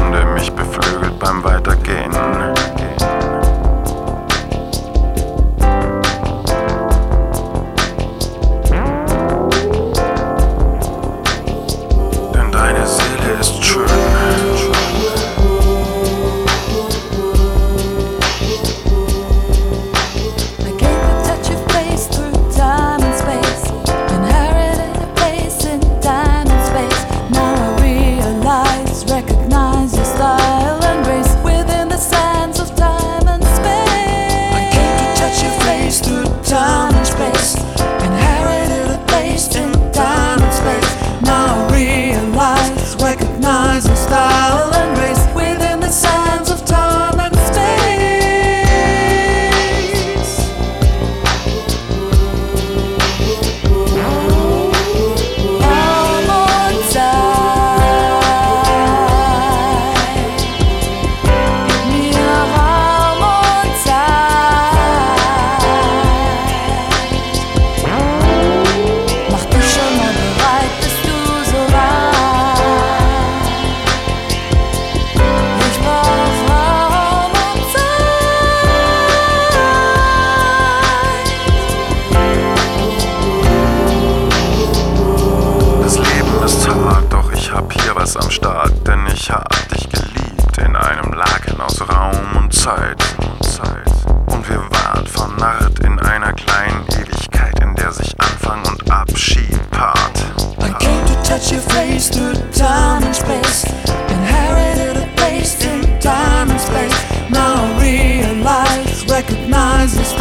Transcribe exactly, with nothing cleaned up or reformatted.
Stunde mich beflügelt beim Weitergehen. Denn deine Seele ist schön. Time and space, inherited a place in time and space. Now I realize, recognize the style and grace within the sands of time and space. I'm on time. Give me a I'm on time. Doch ich hab hier was am Start, denn ich hab dich geliebt in einem Laken aus Raum und Zeit. Und wir waren vernarrt in einer kleinen Ewigkeit, in der sich Anfang und Abschied paart. I came to touch your face through time and space, inherited a place in time and space. Now I realize, recognize this